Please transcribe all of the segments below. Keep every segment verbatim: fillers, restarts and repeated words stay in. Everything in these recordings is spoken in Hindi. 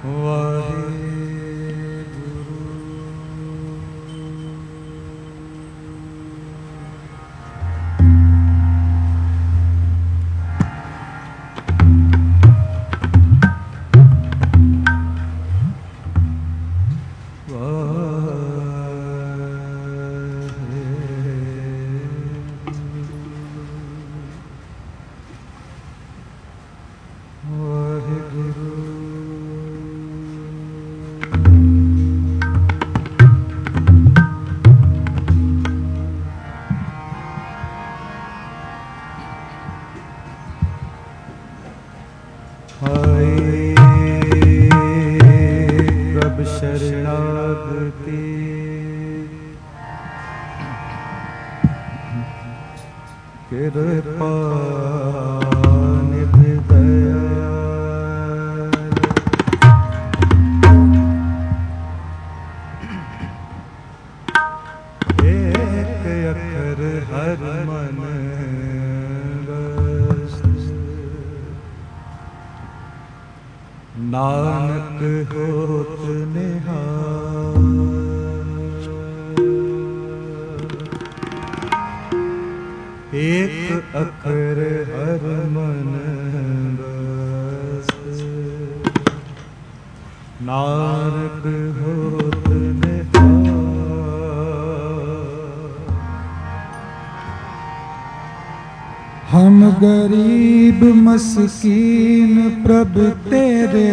मस्कीन प्रभ तेरे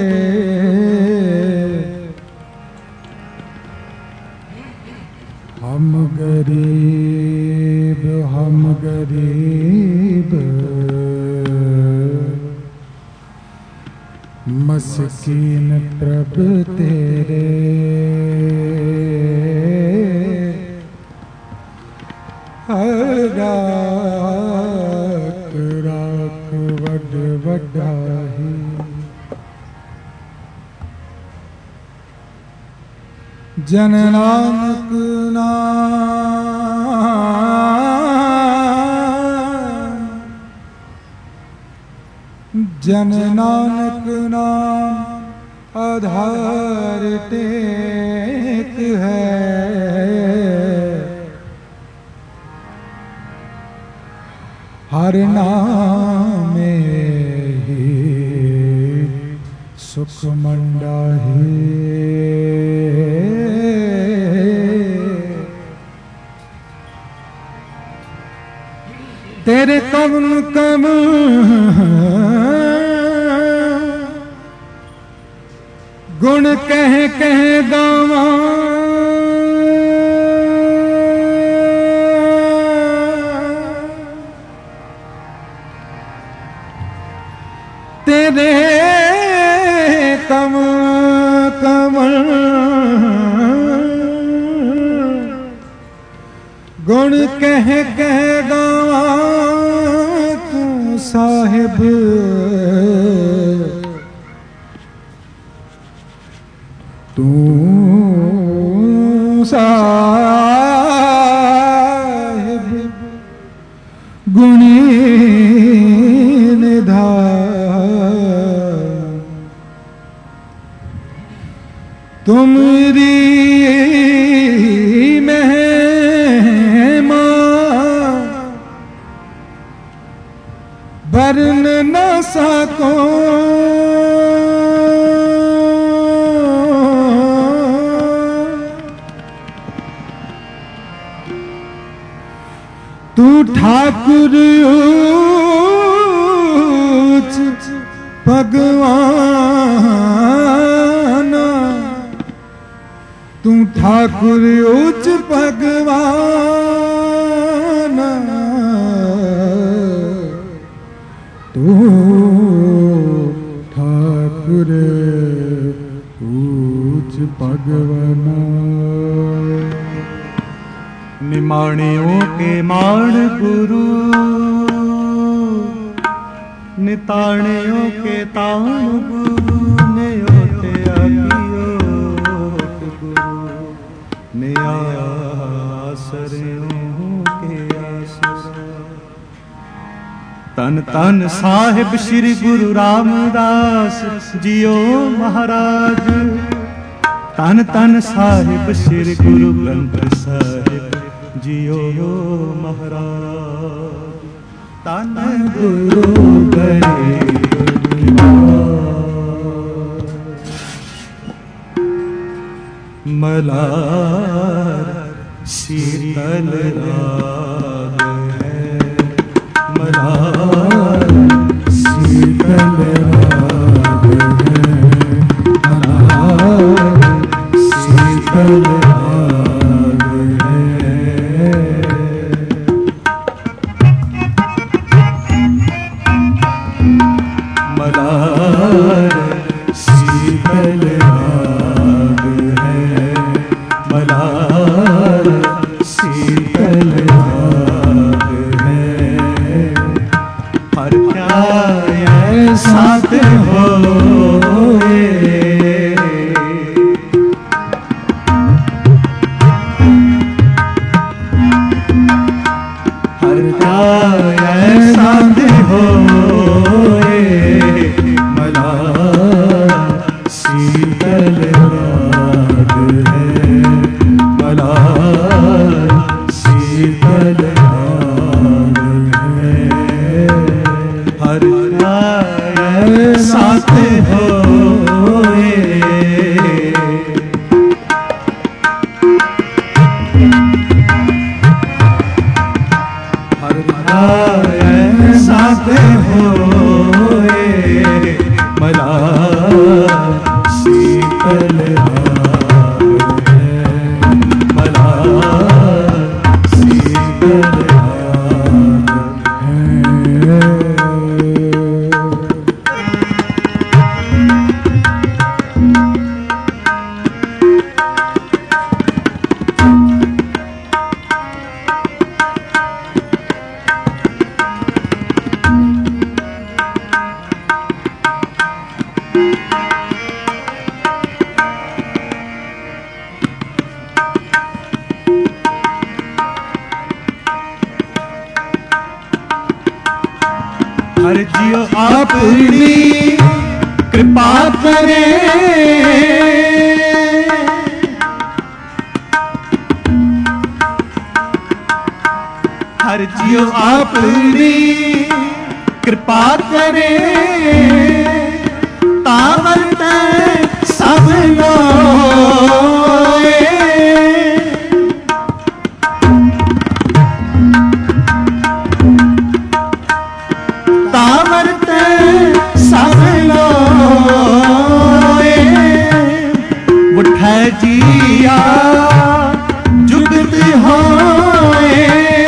हम गरीब हम गरीब मस्कीन प्रभ तेरे हरा वड्डाही जन नानक नाम जन नानक नाम आधार टेक है हर नाम सुख मंडा है तेरे कवन कवन गुण कह कह गावा तेरे कम कमल गुण कह कह गावा तू साहिब तू साहिब गुणी निधान तुमरी महिमा वर्ण न सको तू ठाकुर ऊंच भगवान तू ठाकुर उच्च भगवान तू ठाकुर उच्च भगवान निमाणियों के माण गुरु निताणियों के ताण गुरु ने ओते आसरियों के आसरा तन तन साहिब श्री गुरु रामदास जियो महाराज। तन तन साहिब श्री गुरु ग्रंथ साहिब जियो महाराज। तन गुरु गरीब मलार शीतल राग है, मलार शीतल राग है, मलार शीतल राग है। मलार शीतल राग है, मलार शीतल राग है। हर क्या साथ होए, हर क्या साथ होए, मलार शीतल राग है, मलार शीतल राग है। हर साथ होए, हर साथ होए, मलार शीतल राग है, मलार शीतल राग है। हर जियो अपनी कृपा करे, हर जियो अपनी कृपा करे, तावत सब लोए। तावत सब लोए, उठै जिया जुगत होए।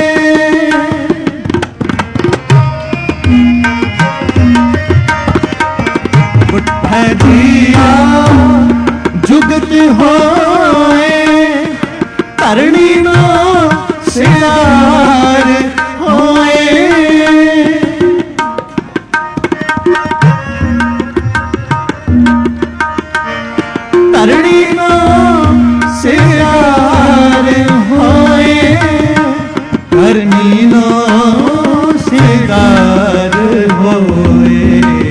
उठै जिया जुगत होए, धरणी नो सियार होए। धरणी नो सियार होए, धरणी नो सियार होए।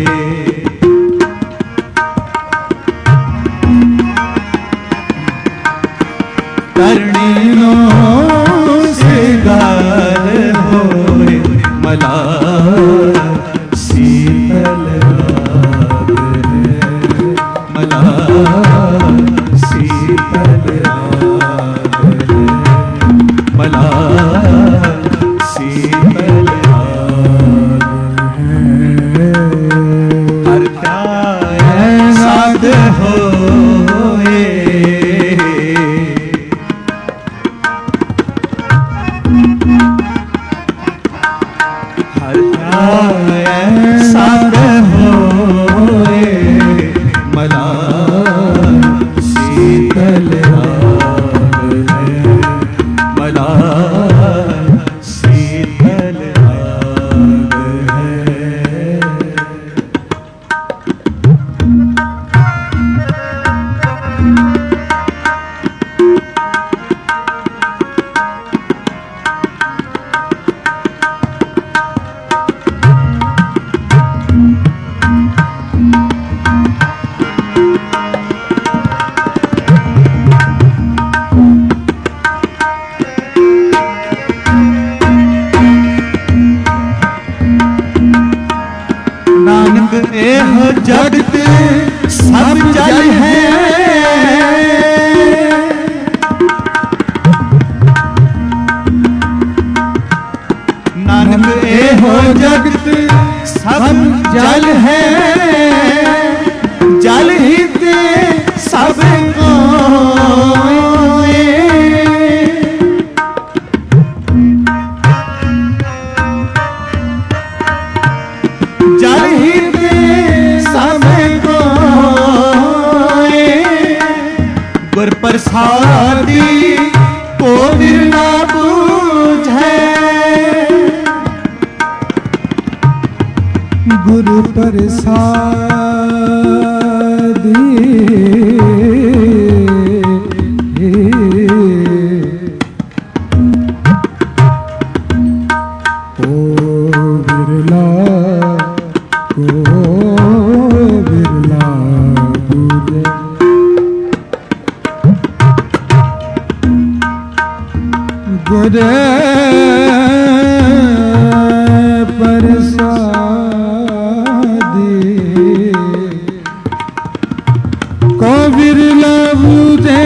धरणी नो सियार होए, मलार शीतल राग है, मलार शीतल राग है, मलार शीतल राग है। हर क्या साध होए, जगत सब जल है। नानक एहो जगत सब जल है, जल ही ते सब कोए। जल ही ते सब कोए। गुर प्रसादी को बिरला बूझे। गुरु प्रसादी को बिरला को बिरला बूझे। गुरु प्रसादी को बिरला बूझे।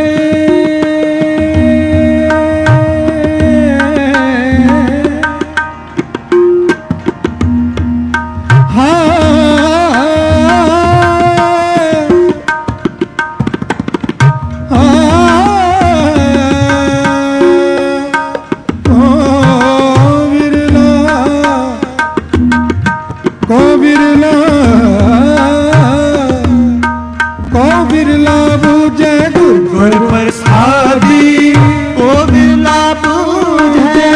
गुर प्रसादी को बिरला बूझे।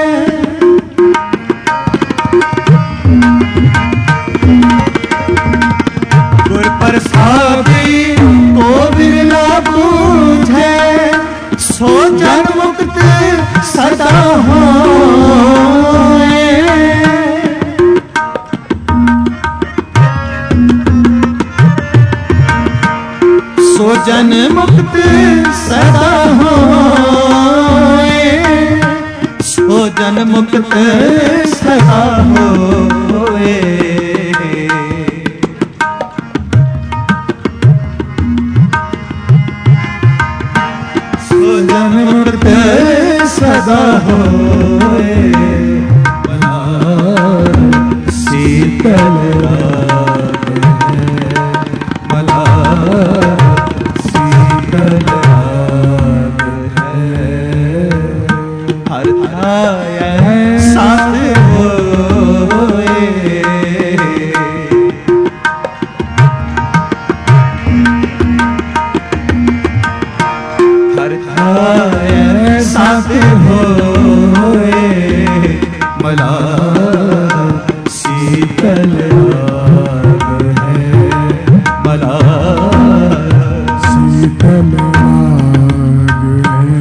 गुर प्रसादी को बिरला बूझे। सो जन मुक्त सदा होए। सो जन मुक्त सदा होए। सो जन मुक्त सदा होए। सो जन मुक्त सदा होए। मलार शीतल राग है, मलार हर छाया साथ होए। हर छाया साथ होए। मलार शीतल राग है, मलार शीतल राग है।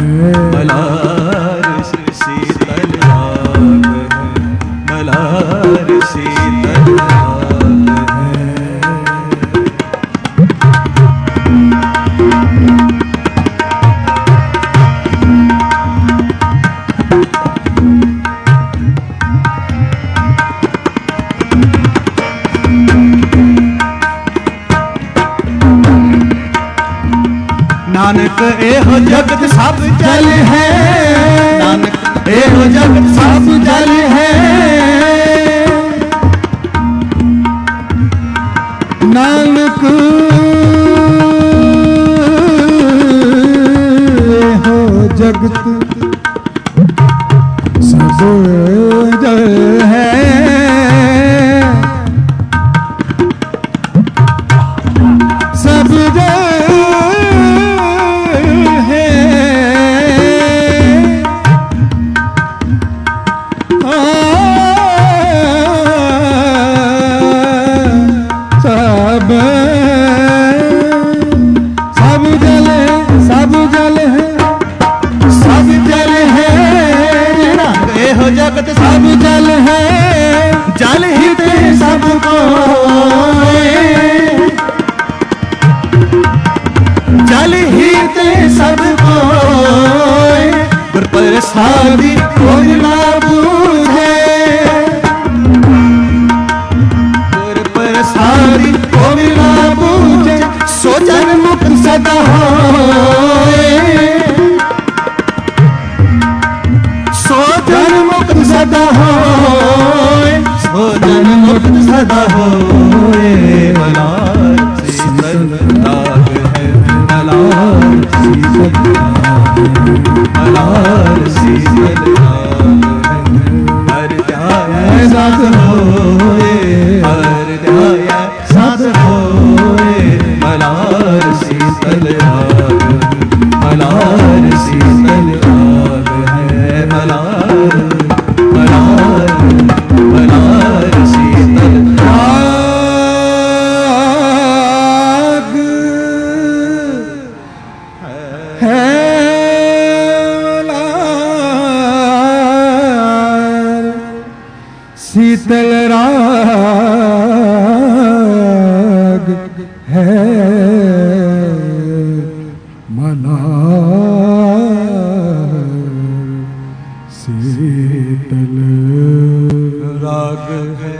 मलार शीतल राग है, मलार शीतल राग है। नानक एहो जगत सब जल है। नानक एहो जगत सब जल है। नानक एहो जगत सब जल है। सब जल जगत सब जल है। जल ही ते सब कोए। जल ही ते सब कोए। गुर प्रसादी को बिरला बूझे। गुर प्रसादी है मना शीतल राग है।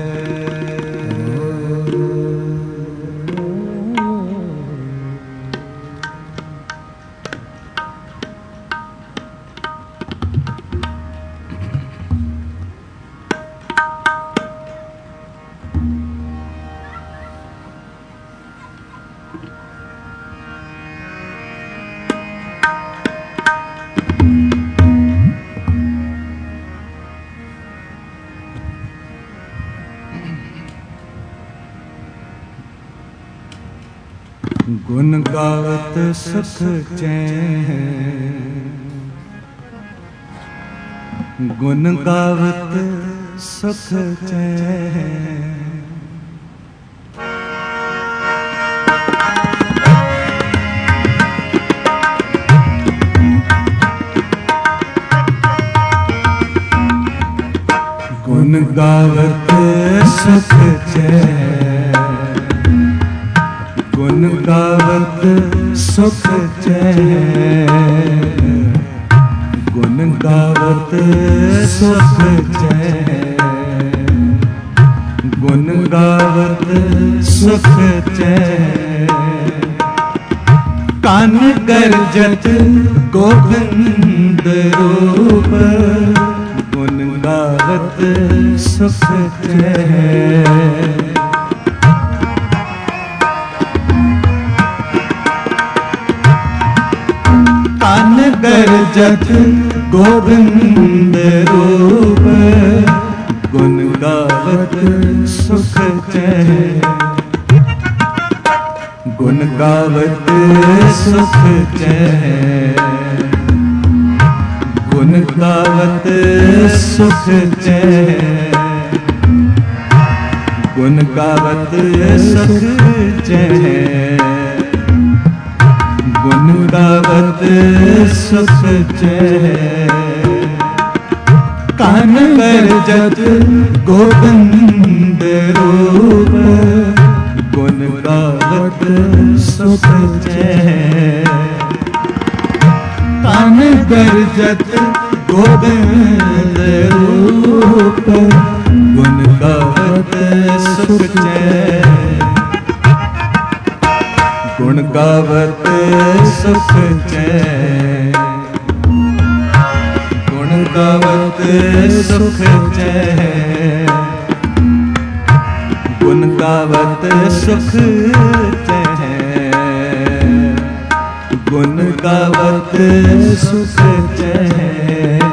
गुण गावत सुख चैन, गुण गावत सुख चैन। गुण गावत सुख चैन, गुण गावत सुख चैन, गुण गावत सुख चैन, गुण गावत सुख चैन। कान गर्जत गोविंद रूप, गुण गावत सुख चैन। कान गर्जत गोविंद रूप, गुण गावत सुख चैन, गुण गावत सुख चैन, गुण गावत सुख चैन, गुण गावत सुख चैन, गुण गावत सुख चैन। कान गर्जत गोविंद रूप, गुण गावत सुख चैन। कान गर्जत गोविंद रूप, गुण गावत सुख चैन, गुण गावत सुख चैन, गुण गावत सुख चैन, गुण गावत सुख चैन, गुण गावत सुख चैन।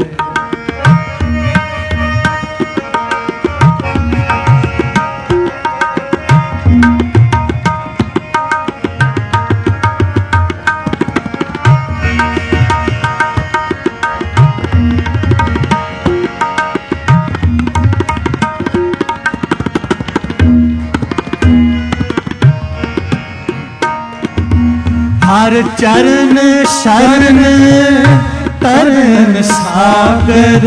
हर चरण शरण तरन सागर,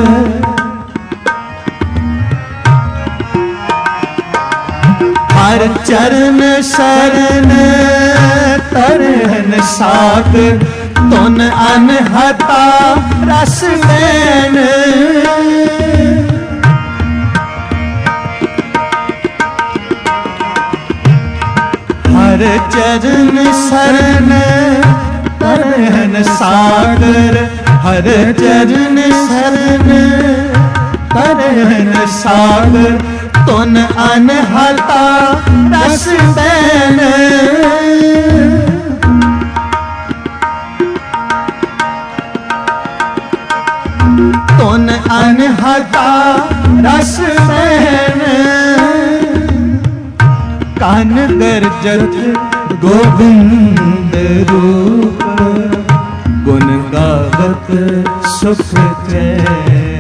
हर चरण शरण तरन सागर। तुन अनहता रस मैन, हर चरण शरण तरन सागर, हर चरण शरण तरन सागर। तुन अनहता रस बैन, तुन अनहता रस बैन। कान गर्जत गोविंद रूप, गुण गावत सुख चैन।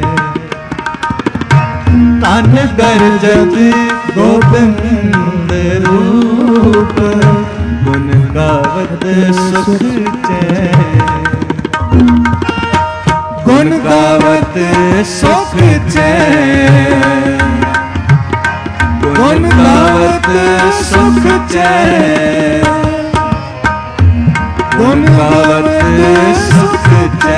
कान गर्जत गोविंद रूप, गुण गावत सुख चैन, गुण गावत सुख चैन, गुण गावत सुख चैन, गुण गावत सुख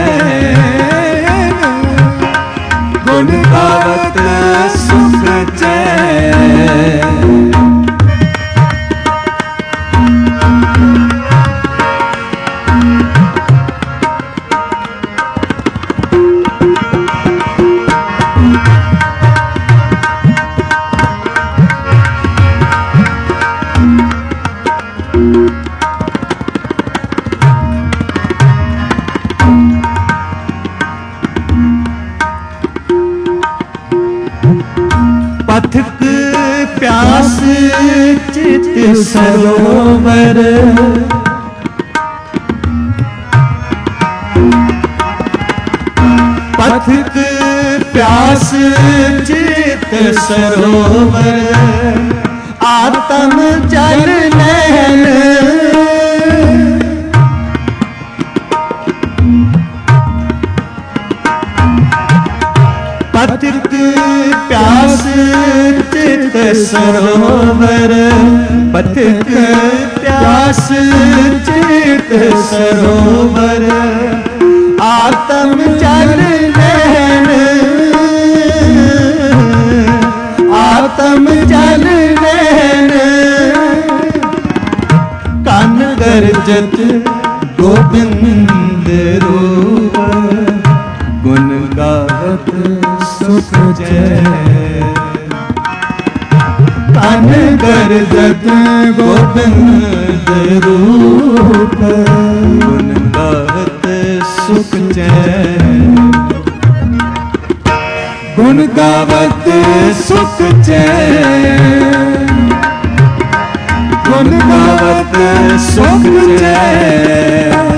चैन, गुण गावत सुख चैन। पथिक प्यास चित सरोवर, पथिक प्यास चित सरोवर, आत्म जल नैन, पथिक प्यास चित सरोवर, पथिक प्यास चित सरोवर, आत्म जल नैन, आत्म जल नैन, कान गरजत गोविंद रूप, गुण गावत सुख चैन, कान गरजत गोविंद रूप, गुण गावत सुख चैन, गुण गावत सुख चैन, गुण गावत सुख चैन,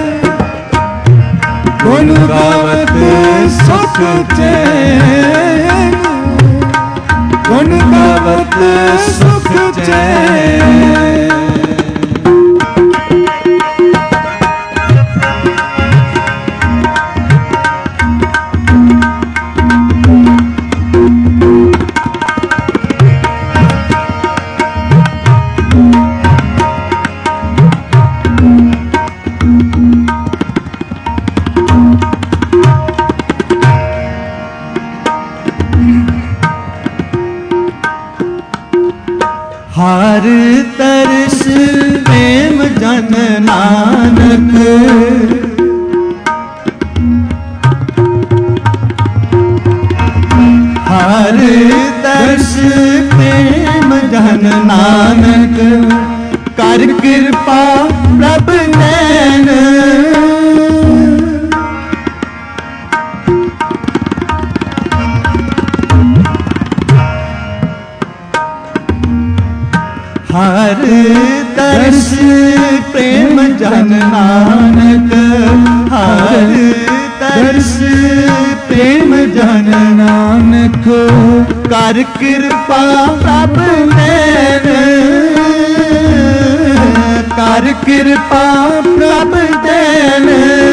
गुण गावत सुख चैन, गुण गावत सुख चैन। हर तरस प्रेम जन नानक, हर तरस प्रेम जन नानक, कर कृपा प्रभ नैन, हर तरस प्रेम जन नानक, हर तरस प्रेम जन नानक, कर कृपा प्रभ नैन, कर कृपा प्रभ नैन,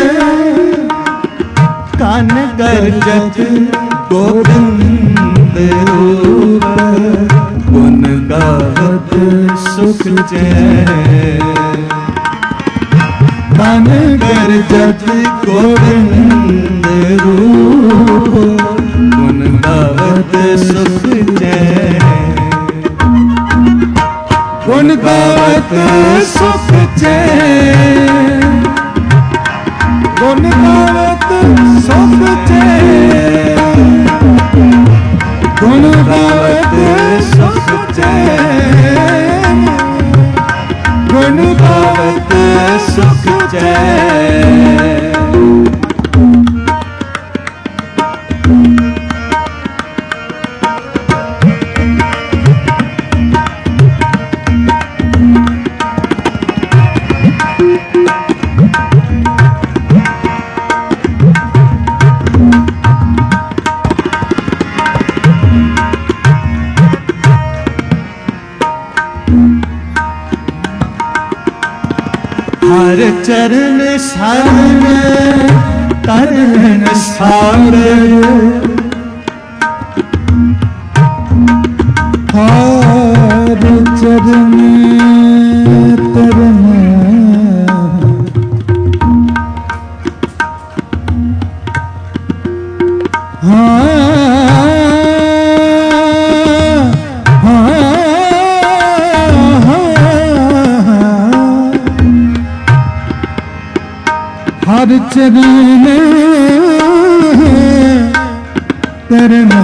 कान गरजत गोविंद रूप, गुण गावत सुख चैन, कान गरजत गोविंद रूप, गुण गावत सुख चैन, गुण गावत सुख चैन, गुण गावत सुख चैन, गुण गावत सुख चैन, गुण गावत सुख चैन। हर चरण शरण तरन सार, हर चरण तरन हर चरण तरन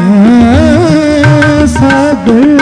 सागर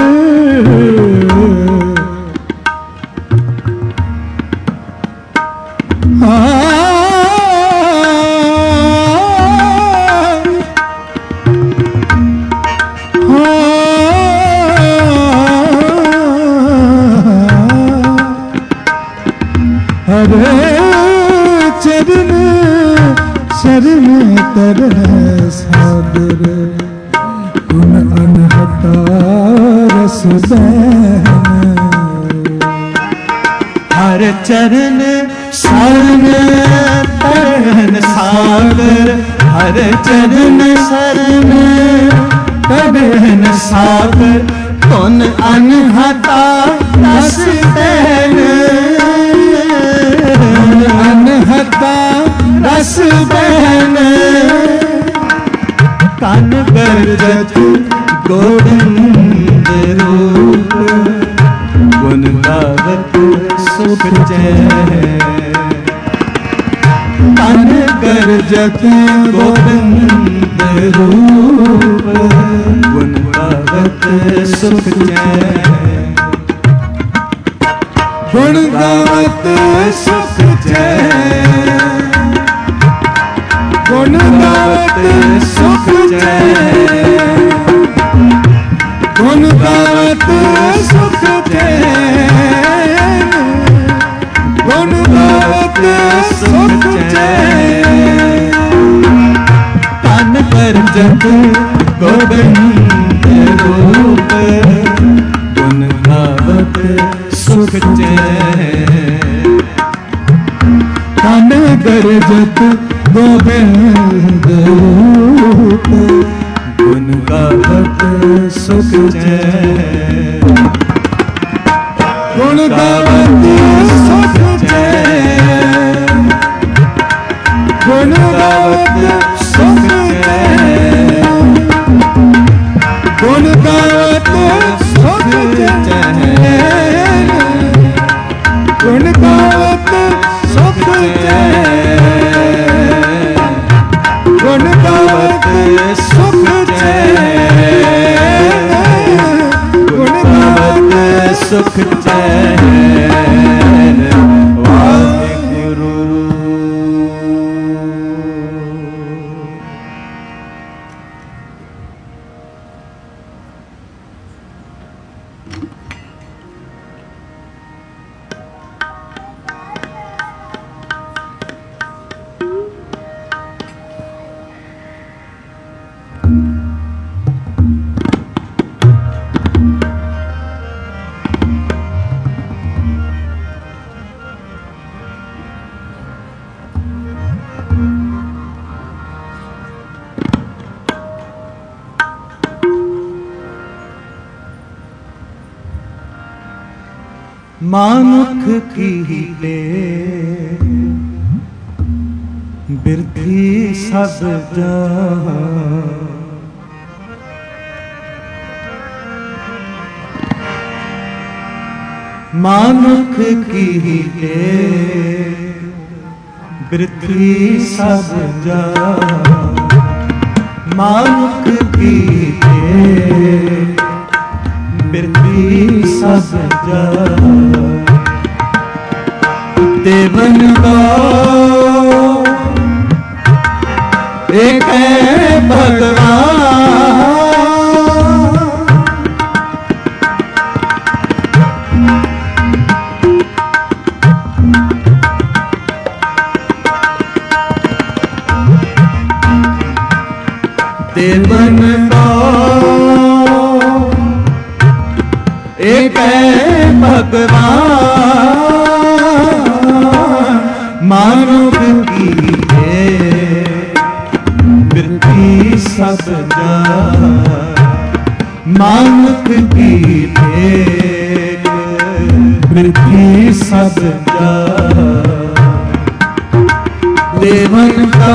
चरण शरण तरन सागर गुण अनहता रस बहन हर चरण शरण तरन सागर हर चरण शरण तरन सागर गुण अनहता रस बहन अनहता रस बहन कन गरजत गोविंद रूप गुण गावत सुख चैन कन गरजत गोविंद रूप गुण गावत सुख चैन गुण गावत सुख चैन गुण गावत सुख चैन गुण गावत सुख चैन गुण गावत सुख चैन तन पर जत गोविंद रूप गुण गावत सुख चैन तन गरजत गोविंद रूप गुण गावत सुख चैन गुण गावत सुख चैन गुण गावत सुख चैन गुण गावत सुख चैन गुण गावत सुख चैन गुण गावत सुख चैन गुण गावत सुख चैन वाहिगुरु। मानुख कीले बिरथी सब जहां मानुख कीले बिरथी सब जहां मानुख कीले बिरथी सब जहां देवन का एक है भगवान देवन का एक है भगवान मानुख कीले बिरथी सब जहां मानुख कीले बिरथी पृथ्वी सब जान देवन का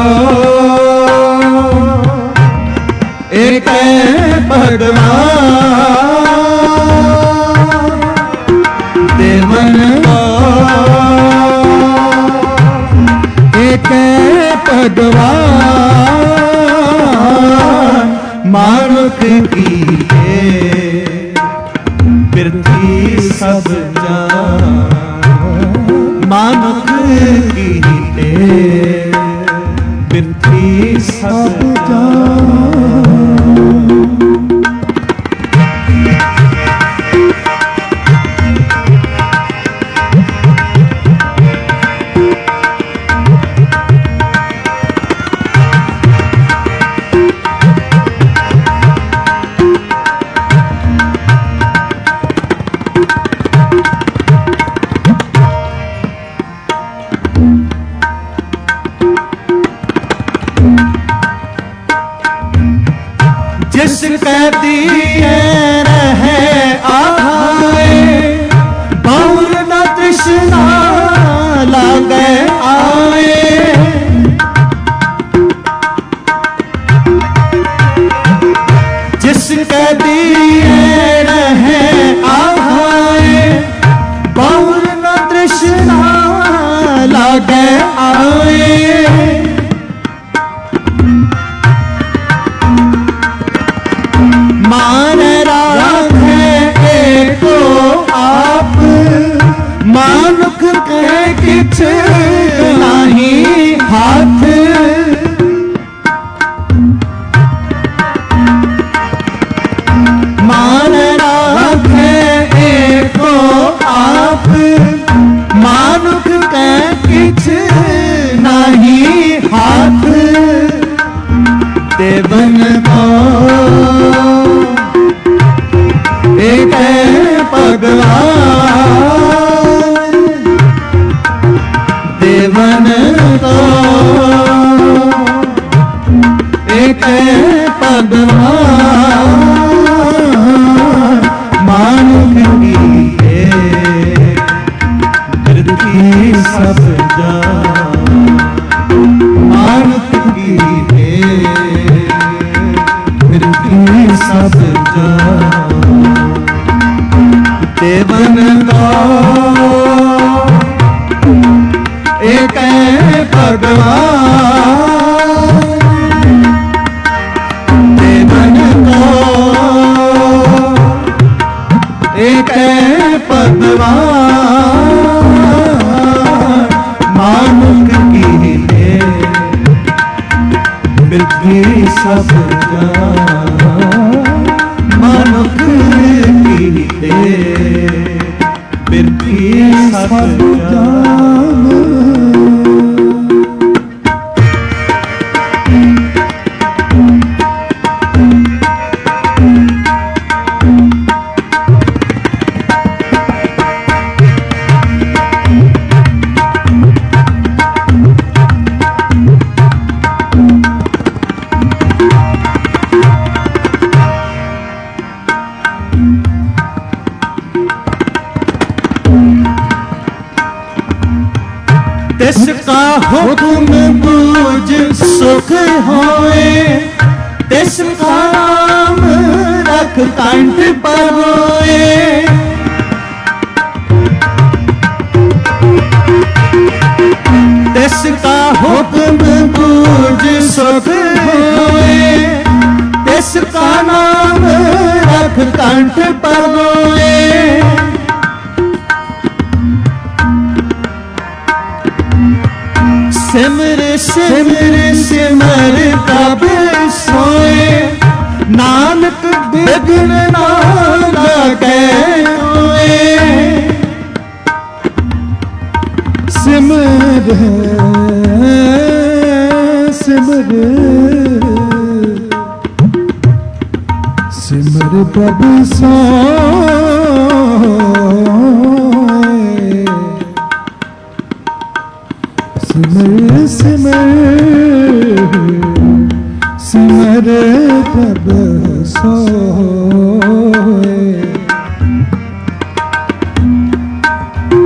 एक भगवान देवन का एक भगवान मानुख की पृथ्वी सब जान मानुख की पृथ्वी सब जान। जिसके दिए रहे आए बहुर न तृष्णा लागे आए जिसके दिए रहे आए बहुर न तृष्णा लागे आए मान राखे एको आप मानुख के किछ नहीं हाथ मान राखे एको आप मानुख के किछ नहीं हाथ देवन को एक भगवान देवन को एक भगवान मानुख की पृथ्वी सब जान मानुख की पृथ्वी सब जान देवन को एक भगवान देवन को एक भगवान मानुख की पृथ्वी सब जान मानुख की पृथ्वी सब जान। तिसका हुक्म बूझ सुख होए तिसका नाम रख कंठ पर होए तिसका हुक्म बूझ सुख होए तिसका नाम रख कंठ पर होए सिमर सिमर सिमर तब सोए नानक बिघ्न ना लागे सिमर सिमर सिमर प्रभु सोए सिमर सिमर सिमर प्रभु सोए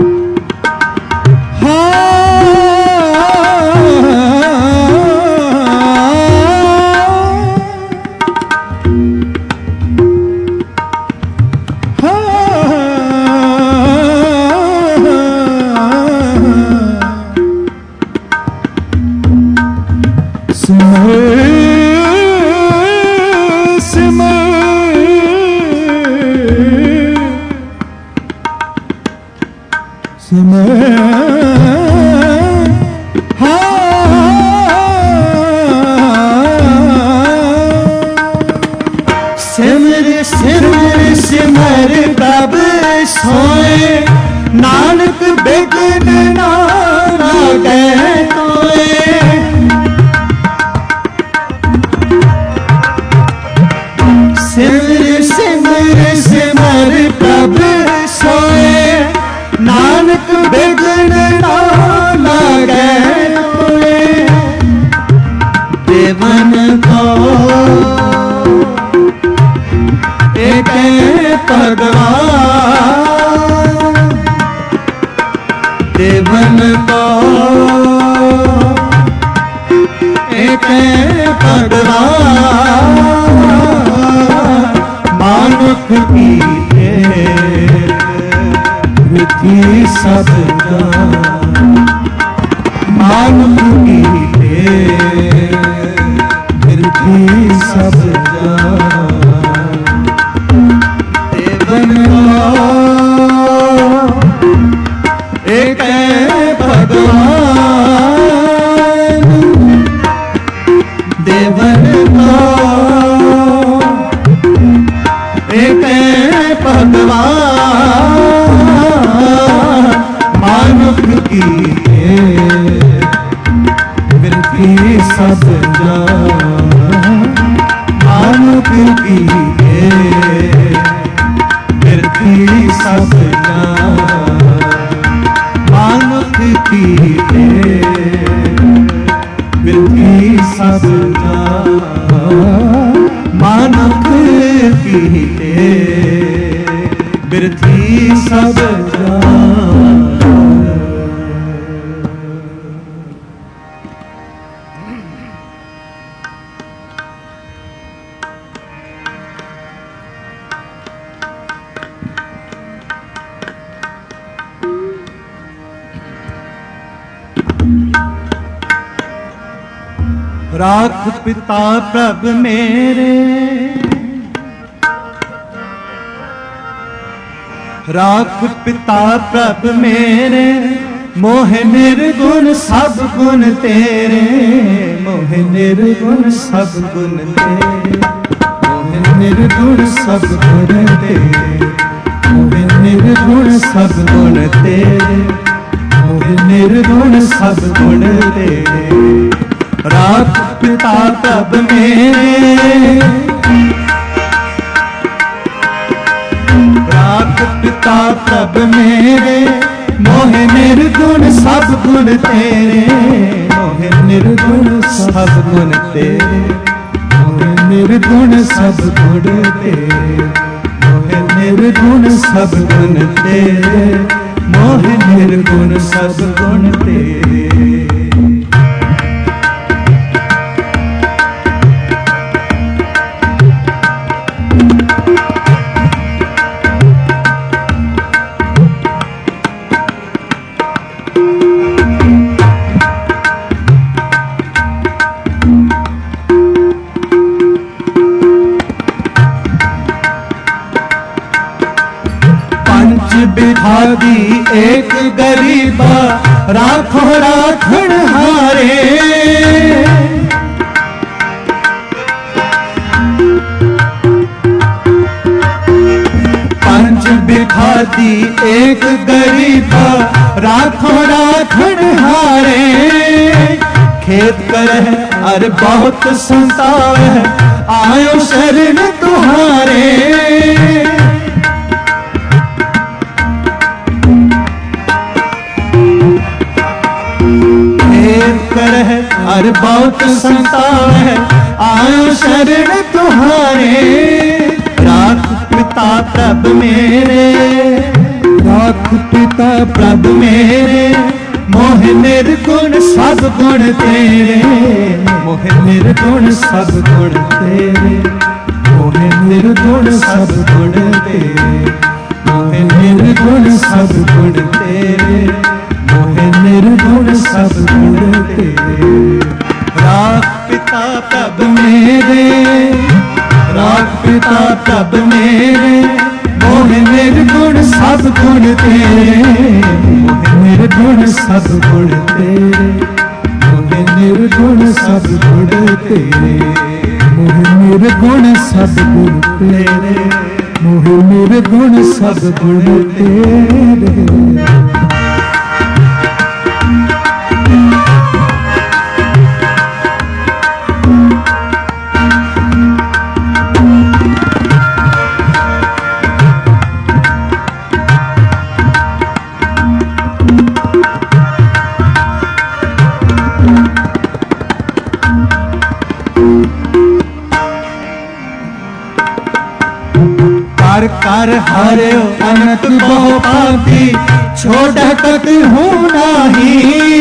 सिमर सिमर सिमर प्रभु सोए, नानक बिघ्न ना लागै तोए। सिमर सिमर सिमर प्रभु सोए, नानक बिघ्न ना लागै तोए। देवन को एक भगवान, देवन को एक भगवान, मानुख की विधि सब जान, मानुख की विधि सब जान। देवन एक भगवान, देवन एक भगवान, मानुख की विरती सब जान, मानुख की विरती सब जान, मानुख की विरती सब जान, मानुख की विरती सब जान। राख पिता प्रभ मेरे, राख पिता प्रभ मेरे, मोह निर्गुण सब गुण तेरे, मोह निर्गुण सब गुण तेरे, मोह निर्गुण सब गुण तेरे, मोह निर्गुण सब गुण तेरे, मोह निर्गुण सब गुण तेरे। राख पिता प्रभ मेरे, राख पिता प्रभ मेरे, मोह निर्गुण सब गुण तेरे, मोह निर्गुण सब गुण तेरे, मोह निर्गुण सब गुण तेरे, मोह निर्गुण सब गुण तेरे, मोह निर्गुण सब गुण तेरे। बिठादी एक गरीबा, राखो राखण हारे, पंच बिठादी एक गरीबा, राखो राखण हारे। खेत कर अर बहुत संतावे, आयो शरण तुम्हारे। है अर बहुत संताव है, आयो शरण तुम्हारे। राख पिता प्रभ मेरे, राख पिता प्रभ मेरे, मोह निर्गुण सब गुण तेरे, मोह निर्गुण सब गुण तेरे, मोह निर्गुण सब गुण तेरे, मोह निर्गुण सब गुण तेरे, मोह निर्गुण सब गुण तेरे। राख पिता प्रभ मेरे, राख पिता प्रभ मेरे, मोह निर्गुण सब गुण तेरे, मोह सब गुण तेरे, मोहे निर्गुण सब गुण तेरे, मोहे निर्गुण सब गुण तेरे, मोहे निर्गुण सब गुण तेरे। कर कर हरियो अनंत बहु पापी, छोड़ कत हूँ नाही।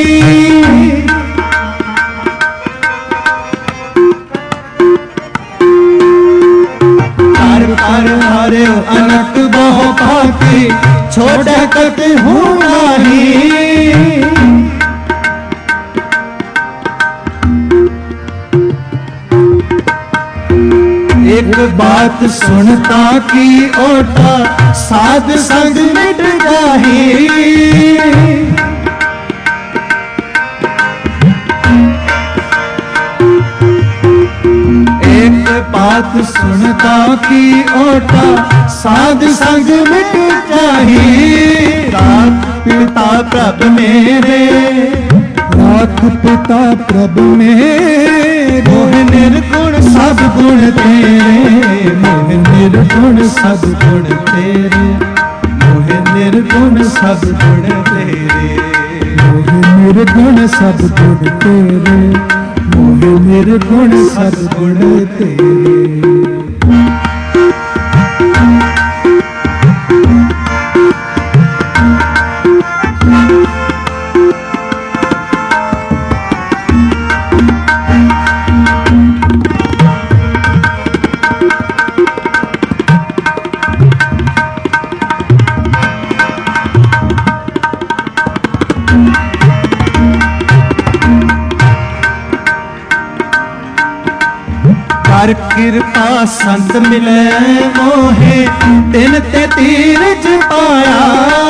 कर कर हरियो अनंत बहु पापी, छोड़ कत हूँ नाही। एक बात सुनता की ओटा, साध संग मिट जाही। एक बात सुनता की ओटा, साध संग मिट जाही। राख पिता प्रभ मेरे, राख पिता प्रभ मेरे, मोह निर्गुण सब गुण तेरे, मोह निर्गुण सब गुण तेरे, मोह निर्गुण सब गुण तेरे, मोह निर्गुण सब गुण तेरे, मोह निर्गुण सब गुण तेरे। कर कृपा संत मिले मोहे, तिन ते तीरज पाया।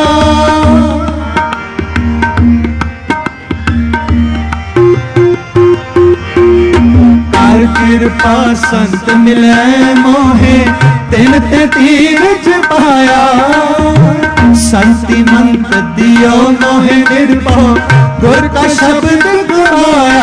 कर कृपा संत मिले मोहे, तिन ते तीरज पाया। संति मंत दियो मोहे निर्भव, गुर का शब्द गवाया।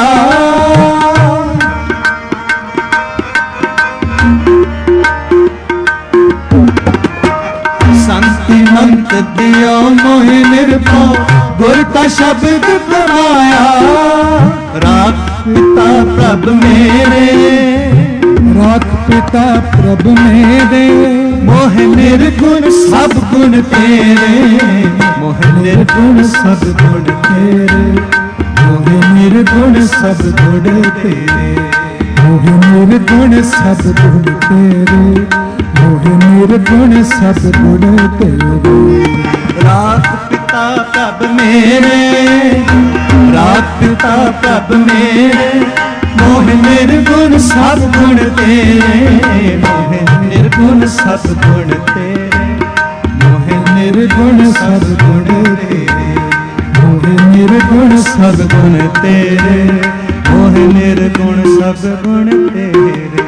संत दियो मोहि निर्भव, गुर का शब्द गवाया। राख पिता प्रभ मेरे, राख पिता प्रभ मेरे, मोह निर्गुण सब गुण तेरे, मोह निर्गुण सब गुण तेरे, मोह निर्गुण सब गुण तेरे, मोह निर्गुण सब गुण तेरे, मोह निर्गुण सब गुण तेरे। राख पिता प्रभ मेरे, राख पिता प्रभ मेरे, मोह निर्गुण सब गुण तेरे, मोह निर्गुण सब गुण तेरे, मोह निर्गुण सब गुण तेरे, मोह निर्गुण सब गुण तेरे, मोह निर्गुण सब गुण तेरे।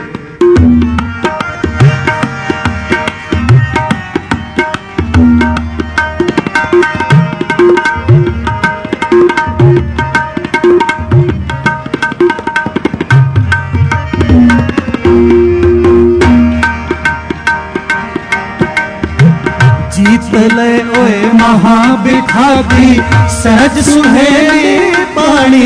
जीत ले ओए महाबिखादी, सहज सुहेली पानी।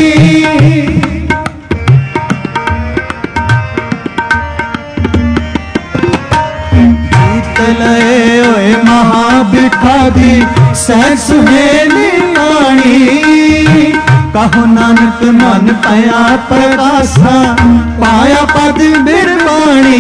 जीत ले ओए महाबिखादी, सहज सुहेली पानी। कहो नानक मन पाया प्रकाशा, पाया पद बिरबाणी।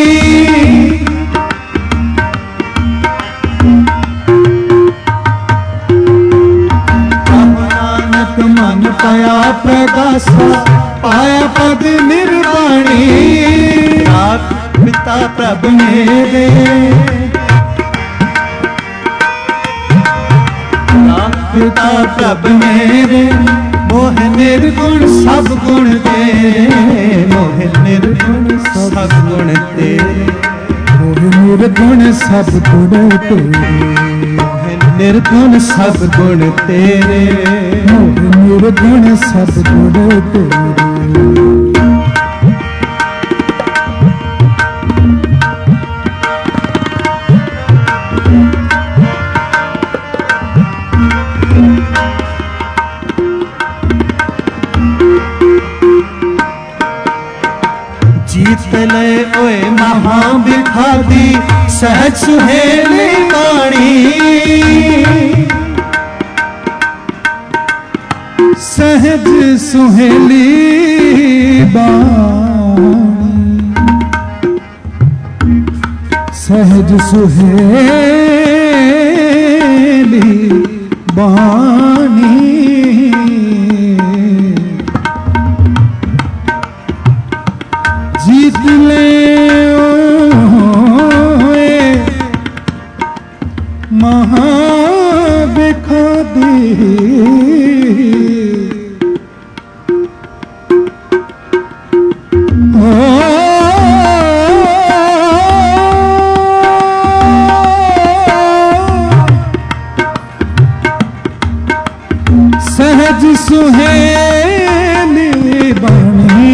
मन पाया प्रकाशा, पाया पद निर्वाणी। राख पिता प्रभ मेरे, राख पिता प्रभ मेरे, मोह निर्गुण सब गुण तेरे, मोह निर्गुण सब गुण तेरे, मोह निर्गुण सब गुण तेरे, मोह निर्गुण सब गुण तेरे, मोह निर्गुण सब गुण तेरे। जीत ले ओए महाबिखादी सहज सुहेली बाणी, सहज सुहेली बाणी, सहज सुहेली बाणी, जीत ले ओए महाबिखादी सहज सुहेली बाणी,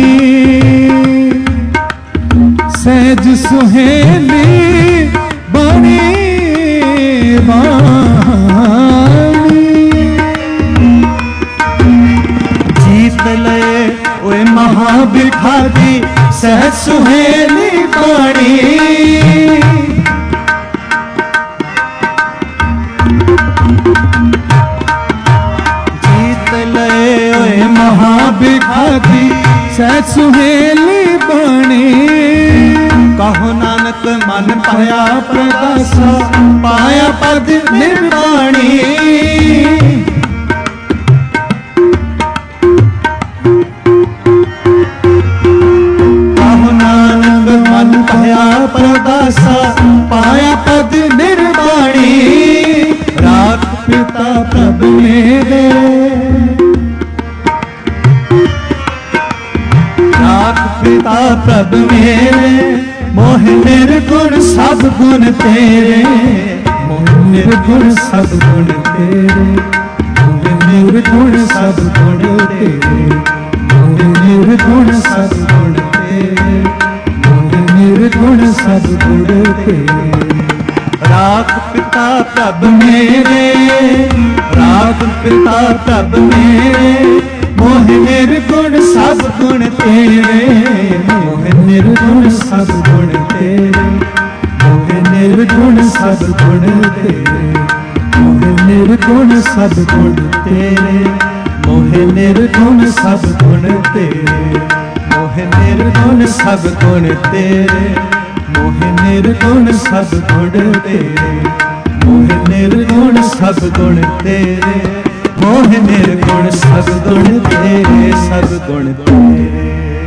सहज सुहेली बाणी बाणी, जीत ले ओए महाबिखादी सहज सुहेली बाणी, जीत ले ओए महाबिखादी सहज सुहेली बाणी, कहो नानक मन पाया प्रकाशा, पाया पद निर्वाणी, कहो नानक मन पाया प्रकाशा, पाया पद निर्वाणी, राख पिता प्रभ मेरे, राख पिता प्रभ मेरे, मोह निर्गुण सब गुण तेरे, मोह निर्गुण सब गुण तेरे, मोह निर्गुण सब गुण तेरे, मोह निर्गुण सब गुण तेरे, मोह निर्गुण सब गुण तेरे। राख पिता प्रभ मेरे, राख पिता प्रभ मेरे, मोह निर्गुण सब गुण तेरे, मोह निर्गुण सब गुण तेरे, मोह निर्गुण सब गुण तेरे, मोह निर्गुण सब गुण तेरे, मोह निर्गुण सब गुण तेरे, मोह निर्गुण सब गुण तेरे, मोह निर्गुण सब गुण तेरे, मोह निर्गुण सब गुण तेरे, मोह निर्गुण सब गुण तेरे, सब गुण तेरे।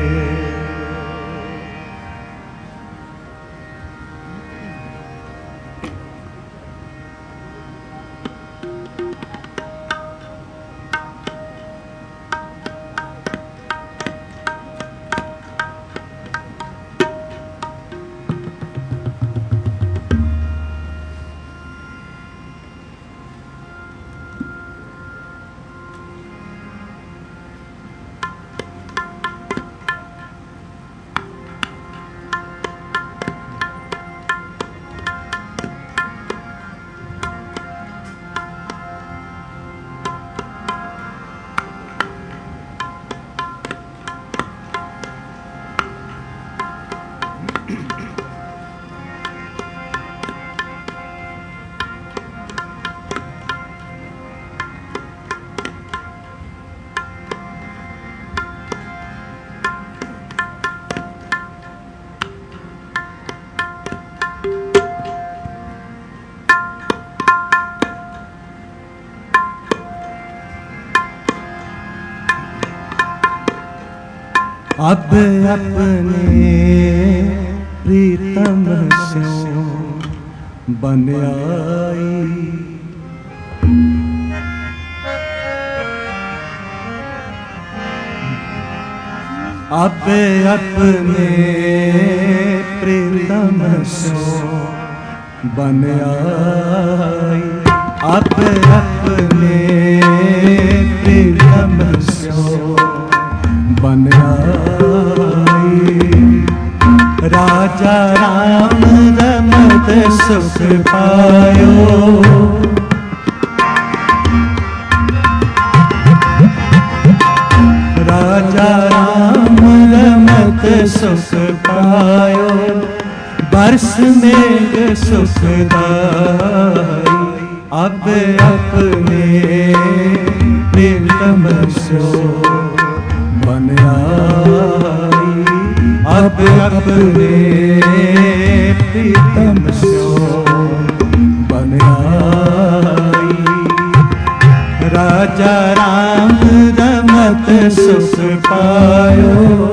अब अपने प्रीतम स्यों बन आई, अब अपने प्रीतम सो बन आई, अब अपने प्रीतम सो बन आई। राजा राम रमत सुख पायो, राजा राम रमत सुख पायो। बरस मेघ सुखदाई, अब अपने प्रीतम सो बन आई, अब अपने प्रीतम सो बन आई। राजा राम रमत सुख पायो,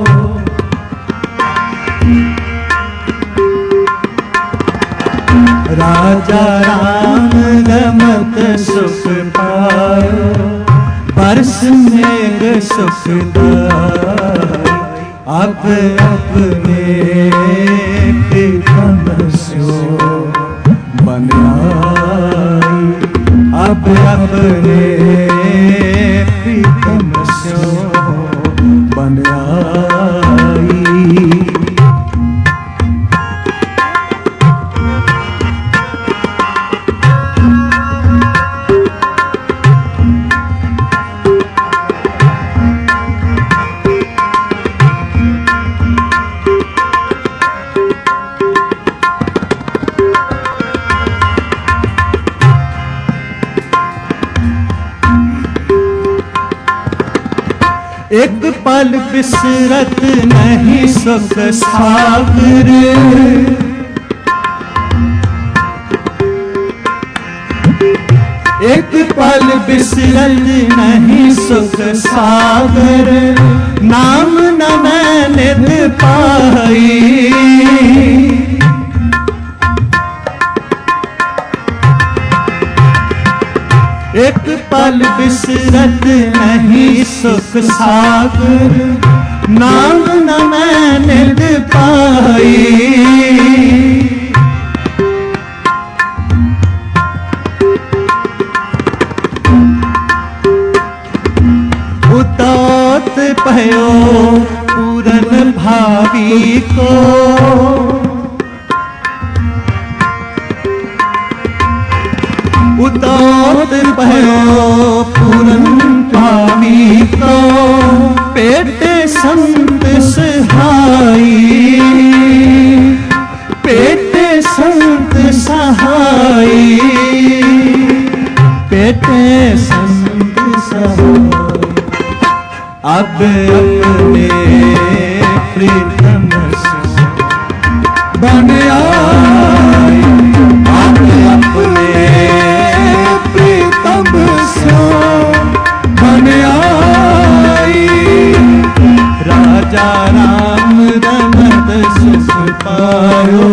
राजा राम रमत सुख पायो। बरस मेघ सुखदाई, अब अपने प्रीतम सो बन आई, अब अपने प्रीतम सो बन आई। एक पल बिसरत नहीं सुख सागर, एक पल बिसरत नहीं सुख सागर। नाम न मैं निध पाई, एक पल बिसरत नहीं सुख सागर। नाम न मैं निध पाई, उतात भयो पूरन भावी को, उतात भयो पूरन भावी को। पेट संत सहाई, पेट संत सहाई, पेट संत सहाई। अब अपने प्रीतम सो बन आई, अब अपने प्रीतम सो बन आई। राजा राम रमत सुख पायो,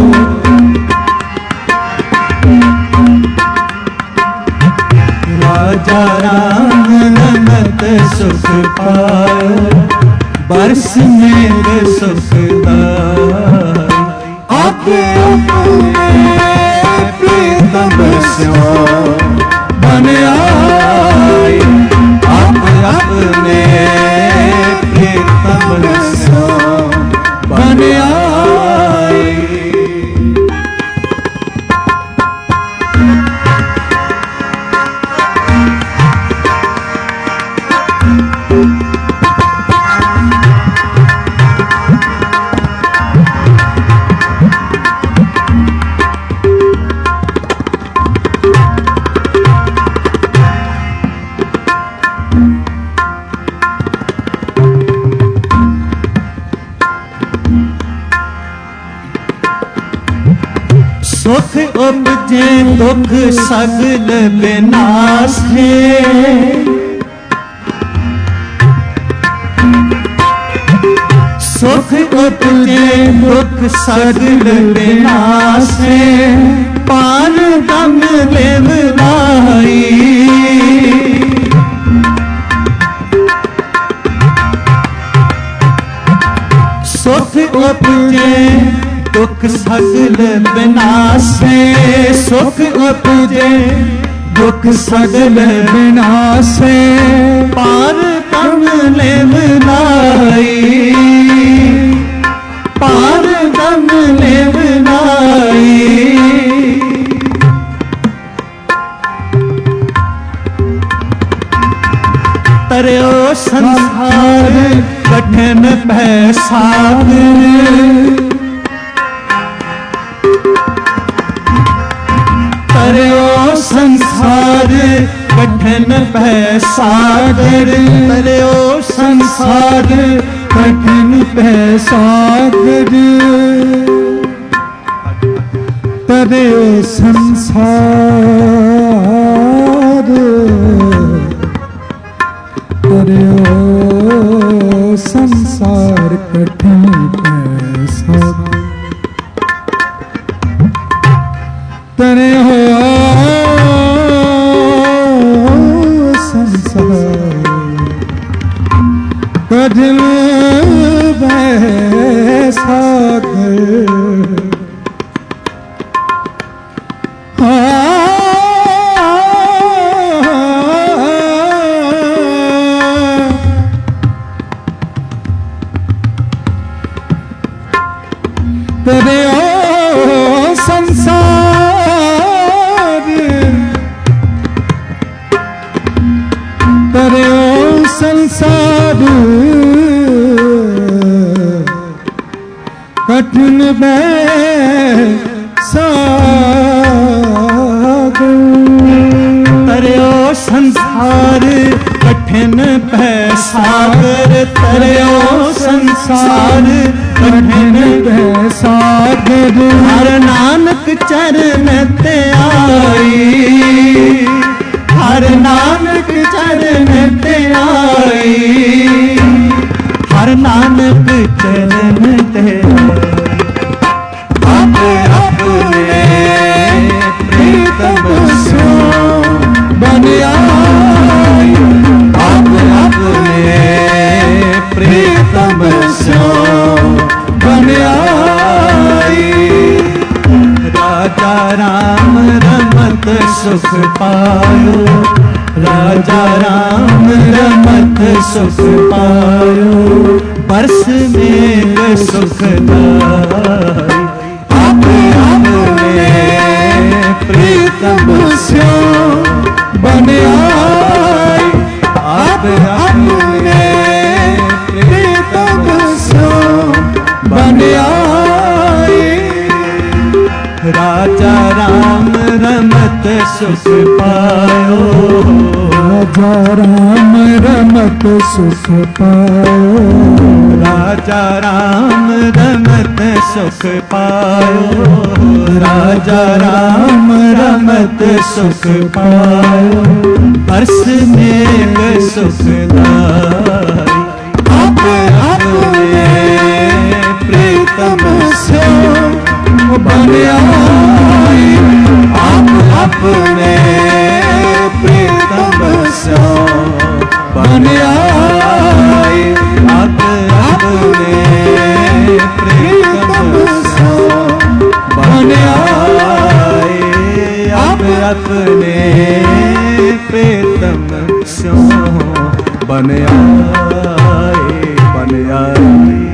राजा राम रमत सुख पायो। बरस मेघ सुखदाई, अब अपने प्रीतम सो बन आई, अब अपने प्रीतम सो बन आई। सुख उपजे दुख सगल विनाशे, सुख उपजे दुख सगल विनाशे। पान दम लेव लाई, उपजे दुख सगल विनाशे, सुख उपजे दुख सगल विनाशे, पार कमले बनाई, पार कमले बनाई। तरयो संसार कठिन भय सागर, तरयो संसार कठिन भय सागर, तरयो संसार कठिन भय सागर, तरयो संसार, तरयो संसार कठिन भय सागर, तरयो संसार कठिन भय सागर। तरयो संसार, तरयो संसार कठिन भय सागर, तरयो संसार कठिन भय सागर, तरयो संसार कठिन भय सागर। हर नानक चरण ते आई, हर नानक चरण ते आई, हर नानक चरण ते आप अपने प्रीतम सो बन आई, आप अपने प्रीतम सो बन आई। राजा राम रमत सुख पायो, राजा राम रमत सुख पायो, बरस मेघ सुखदाई। आप अपने प्रीतम स्यो बन आई, आप अपने प्रीतम स्यो बन आई। राजा राम रमत सुख पायो, राजा राम रमत सुख पायो, राजा राम रमत सुख पायो, राजा राम रमत सुख पायो, बरस मेघ सुखदाई। आप अपने प्रीतम से बन आई, आप अपने प्रीतम से बन आई, आप अपने प्रीतम से बन आई, आप अपने प्रीतम से बन आई, बन आई।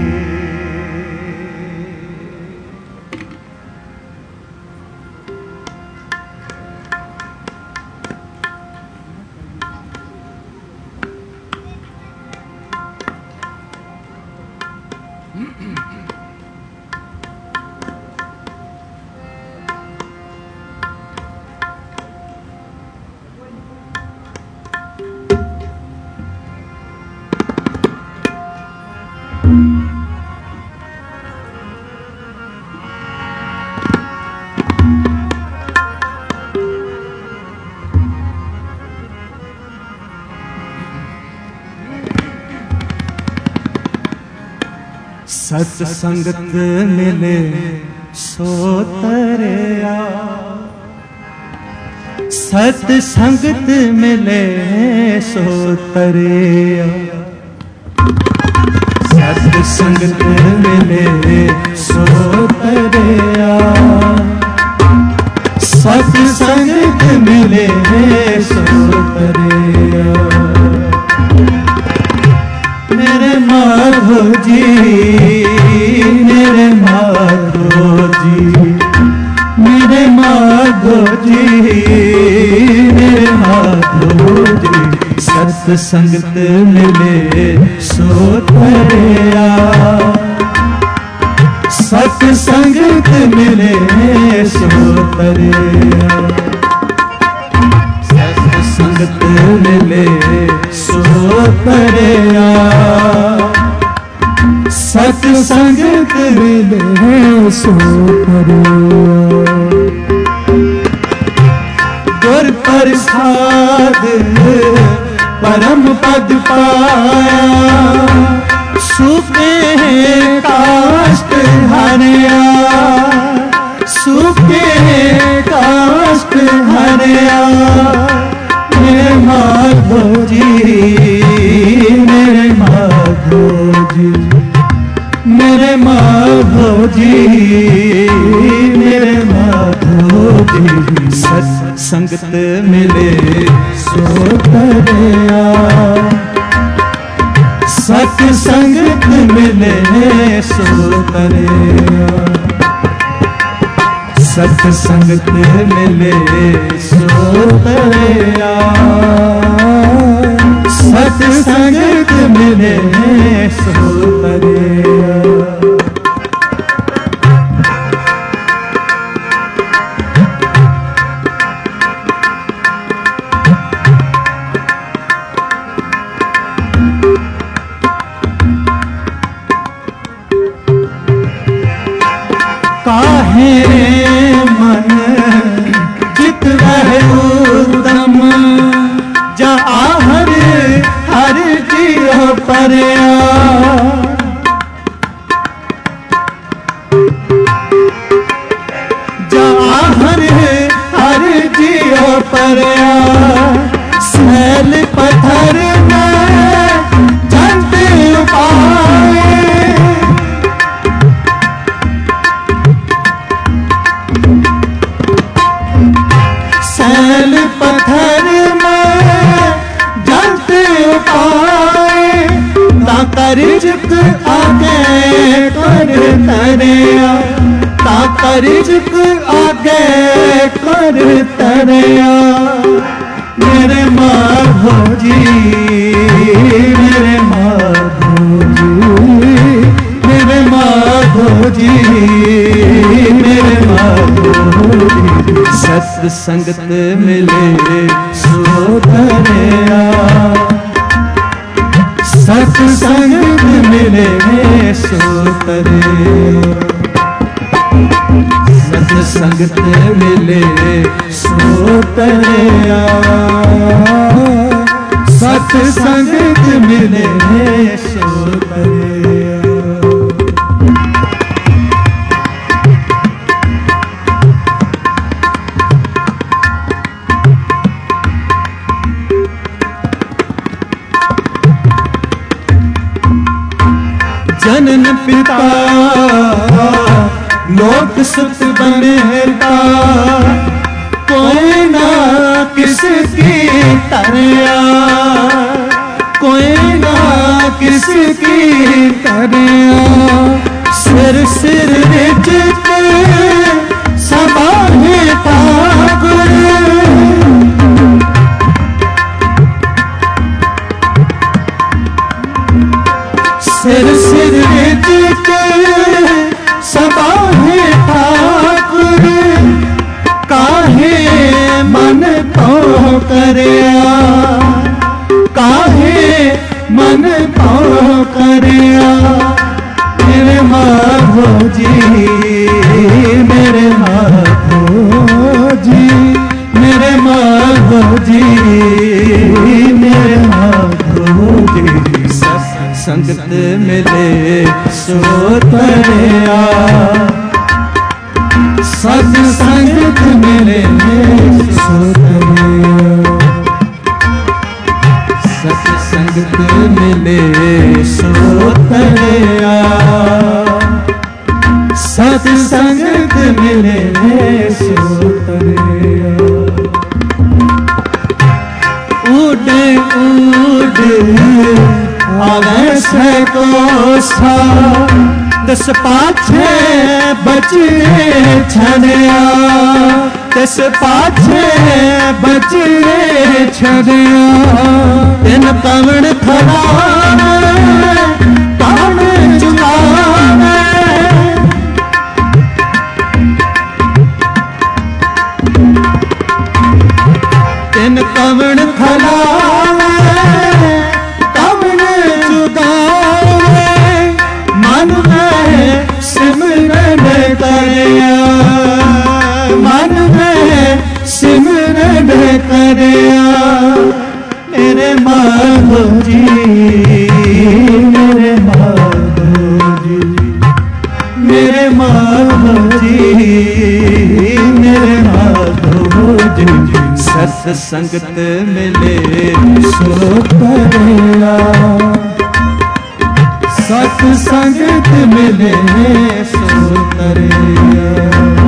सत्संगत मिले सो तरिया, सत्संगत मिले सो तरिया, सत संगत मिले सो तरिया, सत संगत मिले सो तरिया। मेरे माधो जी, मेरे माधो जी, मेरे माधो जी, मेरे माधो जी, सत संगत मिले सो तरिया, सत संगत मिले सो तरिया, सत संगत मिले सो तरिया, सत संगत मिले सो तरिया। गुर प्रसाद परम पद पाया, सूखे काष्ट हरिया, सूखे काष्ट हरिया। मेरे माधो जी, मेरे माधो जी, मेरे माधो जी, मेरे माधो जी, सत संगत मिले सो तरिया, सत संगत मिले सो तरिया, सत संगत मिले सो तरिया, सत संगत मिले सो तरिया। काहे मन चित रहे उदम, जा हर हर जियो परया, जा हर हर जियो परया। सैल पत्थर में जंत पाए, सैल पत्थर में जंत पाए, ताका रिज़्क़ आगे कर तरिया, ताका रिज़्क़ आगे कर तरिया। मेरे माधो जी, मेरे माधो जी, मेरे माधो जी, मेरे माधो जी, सत संगत मिले सो तरिया, सत संगत मिले सो तरिया, सत संगत मिले सो तरिया, सत संगत मिले सो तरिया। जनन पिता लोक सुत बनेता, कोई ना किसकी तरिया, कोई ना किसकी तरिया। सिर सिर रिज़्क़ सबाहे ठाकुर, सिर सिर रिज़्क़ सबाहे ठाकुर, काहे मन तो करया, काहे मन तो करया। मेरे माधो जी, मेरे माधो जी, मेरे माधो जी, मेरे माधो जी, सत संगत मिले सो तरिया, सत संगत मिले सो तरिया, सत संगत ਸੰਗਤ ਮਿਲੇ ਸੋ ਤਰਿਆ, ਸਤ ਸੰਗਤ ਮਿਲੇ ਸੋ ਤਰਿਆ। ਉਡੇ ਉਡ ਆਵੇ ਸੇ ਕੋਸਾ, ਦਸ ਪਾਛੇ ਬਚੇ ਛੜਿਆ, ਦਸ ਪਾਛੇ ਬਚੇ ਛੜਿਆ। ਤਿਨ ਕਵਣ ਖੜਾਵੇ ਕਵਣ ਚੁਕਾਵੇ, ਤਿਨ ਕਵਣ ਖੜਾਵੇ ਕਵਣ ਚੁਕਾਵੇ। ਮਨ ਮੈਂ ਸਿਮਰਨ ਕਰਿਆ, ਮਨ ਮੈਂ ਸਿਮਰਨ ਕਰਿਆ। ਮੇਰੇ ਮਾਧੋ ਜੀ, ਮੇਰੇ ਮਾਧੋ ਜੀ, ਮੇਰੇ ਮਾਧੋ ਜੀ, ਮੇਰੇ ਮਾਧੋ ਜੀ। ਸਤ ਸੰਗਤ ਮਿਲੇ ਸੋ ਤਰਿਆ, ਸਤ ਸੰਗਤ ਮਿਲੇ ਸੋ ਤਰਿਆ,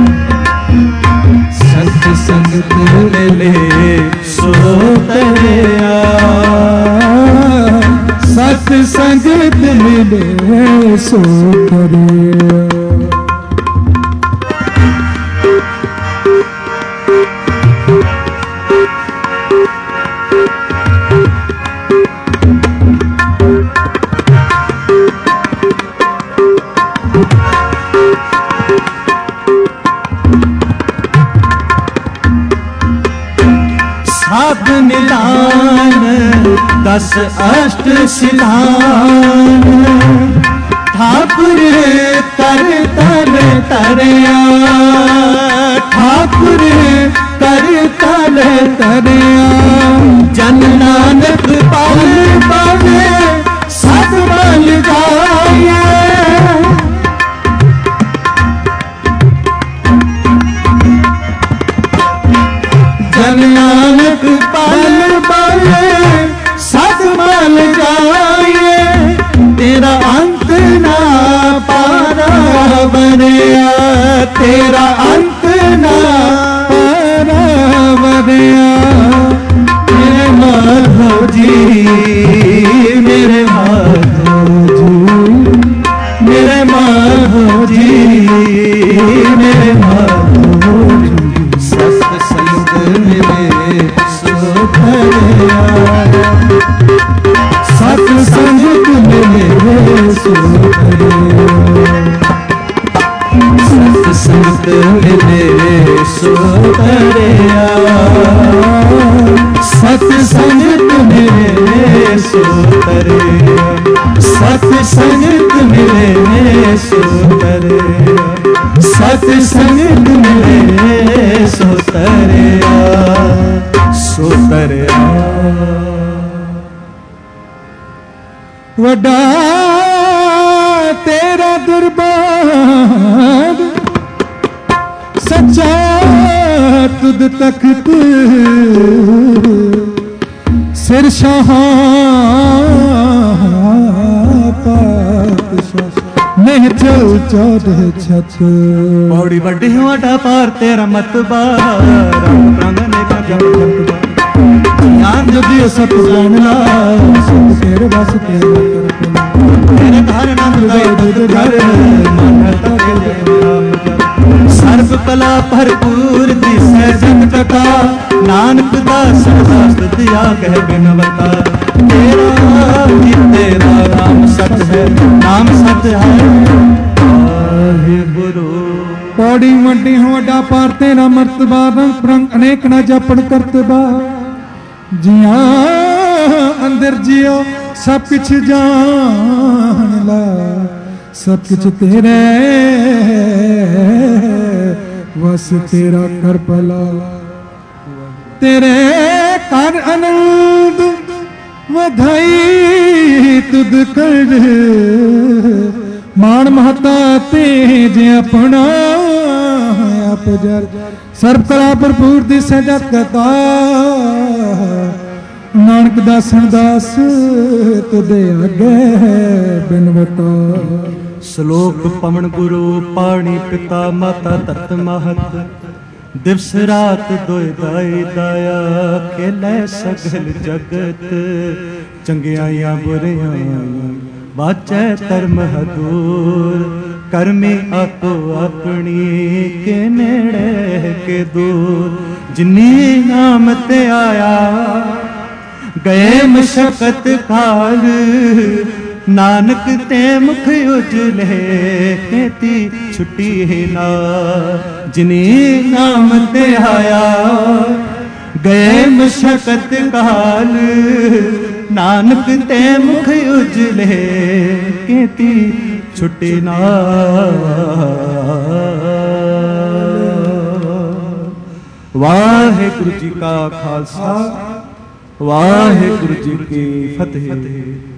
ਸਤ ਸੰਗਤ ਮਿਲੇ ਸੋ ਤਰਿਆ, ਸਤ ਸੰਗਤ ਮਿਲੇ ਸੋ ਤਰਿਆ। ਸਾਧ ਨਿਦਾਨ ਦਸ ਅਸ਼ਟ ਸਿਧਾਨ, ਠਾਕੁਰ ਕਰ ਤਲ ਤਰਿਆ, ਠਾਕੁਰ ਕਰ ਤਲ ਤਰਿਆ। ਜਨ ਨਾਨਕ ਪਾਲ ਪਾਵੇ ਸਤ ਬਲ ਜਾਏ, ਜਨ ਨਾਨਕ ਪਾਲ ਪਾਵੇ ਸਤ ਬਲ ਜਾਏ। ਤੇਰਾ ਅੰਤ ਨਾ ਪਾਰਾ ਬਣਿਆ, ਤੇਰਾ ਅੰਤ ਨਾ ਪਾਰਾ ਬਣਿਆ। ਮੇਰੇ ਮਾਧੋ ਜੀ, ਮੇਰੇ ਮਾਧੋ ਜੀ, ਮੇਰੇ ਮਾਧੋ ਜੀ, ਮੇਰੇ ਮਾਧੋ ਜੀ। ਸਤ ਸੰਗਤ ਮਿਲੇ ਸੋ ਤਰਿਆ, ਸਤ ਸੰਗਤ ਮਿਲੇ ਸੋ ਤਰਿਆ, ਸਤ ਸੰਗਤ ਮਿਲੇ ਸੋ ਤਰਿਆ, ਸਤ ਸੰਗਤ ਮਿਲੇ ਸੋ ਤਰਿਆ, ਸਤ ਸੰਗਤ ਮਿਲੇ ਸੋ ਤਰਿਆ, ਸਤ ਸੰਗਤ ਮਿਲੇ ਸੋ ਤਰਿਆ, ਸੋ ਤਰਿਆ। ਵੱਡਾ ਤੇਰਾ ਦਰਬਾਰ, ਸੱਚਾ ਤੁਧ ਤਖਤ, ਸਿਰ ਸ਼ਾਹਾਂ ਪਾਤਸ਼ਾਹ ਨਹੀਂ ਚਲ ਚੌਦੇ ਛਤ। ਪੌੜੀ ਵੱਡੀ ਵਾਡਾ ਪਾਰ ਤੇਰਾ ਮਤਬਾ, ਰੰਗ ਪ੍ਰੰਗ ਨੇ ਕਾ ਜਪ ਜਪਵਾ। ਗਿਆਨ ਜੁਦੀ ਸਤ ਜਾਣਨਾ, ਸਤ ਤੇਰੇ ਵਸ ਤੇਰਾ ਤੇਰੇ ਘਰ ਨੰਦ ਗਏ ਦੁੱਧ ਘਰ, ਮਨ ਤਕੇ ਜੈ ਨਾਮ ਜਪ। ਸਰਬ ਕਲਾ ਭਰਪੂਰ ਦਿਸੈ ਜਨ ਕਟਾ, ਨਾਨਕ ਦਾਸ ਦਾਸ ਦਿਆ ਕਹਿ ਬਿਨਵਤਾ। ਤੇਰਾ ਹੀ ਤੇਰਾ ਨਾਮ ਸਤ ਹੈ, ਨਾਮ ਸਤ ਹੈ ਵਾਹਿਗੁਰੂ। ਪੌੜੀ ਵੱਡੀ ਵੱਡਾ ਪਾਰ ਤੇਰਾ ਮਰਤਬਾ, ਰੰਗ ਪ੍ਰੰਗ ਅਨੇਕ ਨਾ ਜਪਣ ਕਰਤਬਾ। ਜਿਆਂ ਅੰਦਰ ਜਿਉ ਸਭ ਕੁਛ ਜਾਣ ਲਾ, ਸਭ ਕੁਛ ਤੇਰੇ ਵਸ ਤੇਰਾ ਕਰ ਭਲਾ। ਤੇਰੇ ਕਰ ਆਨੰਦ ਵਧਾਈ ਤੁਧ ਕਰ, ਮਾਣ ਮਹਤਾ ਤੇਜ ਆਪਣਾ ਆਪ ਜਰ। ਸਰਬ ਕਲਾ ਭਰਪੂਰ ਦਿਸੈ ਜਤ ਕਤਾ, ਨਾਨਕ ਦਾਸਨ ਦਾਸ ਤੁਦੇ ਅੱਗੇ ਬਿਨਵਟਾ। ਸ਼ਲੋਕ ਪਵਨ ਗੁਰੂ ਪਾਣੀ ਪਿਤਾ ਮਾਤਾ ਤਤ ਮਹਤ, ਦਿਵਸ ਰਾਤ ਦੋਇ ਦਾਈ ਦਾਇਆ, ਖੇਲੇ ਸਗਲ ਜਗਤ, ਚੰਗਿਆਈਆਂ ਬੁਰਿਆਈਆਂ ਵਾਚੈ ਧਰਮ ਹਦੂਰ, ਕਰਮੇ ਆਪੋ ਆਪਣੀ ਕੇ ਨੇੜੇ ਕੇ ਦੂਰ। ਜਿਨੀ ਨਾਮ ਤੇ ਆਇਆ ਗਏ ਮਸ਼ਕਤ ਕਾਲ, ਨਾਨਕ ਤੇ ਮੁਖ ਉਜਲੇ ਕੇਤੀ ਛੁੱਟੀ ਨਾ। ਜਿਨੀ ਨਾਮ ਤੇ ਆਇਆ ਗਏ ਮਸ਼ਕਤ ਕਾਲ, ਨਾਨਕ ਤੇ ਮੁਖ ਉਜਲੇ ਕੇਤੀ ਛੁੱਟੀ ਨਾ। ਵਾਹਿਗੁਰੂ ਜੀ ਕਾ ਖਾਲਸਾ, ਵਾਹਿਗੁਰੂ ਜੀ ਕੀ ਫਤਿਹ।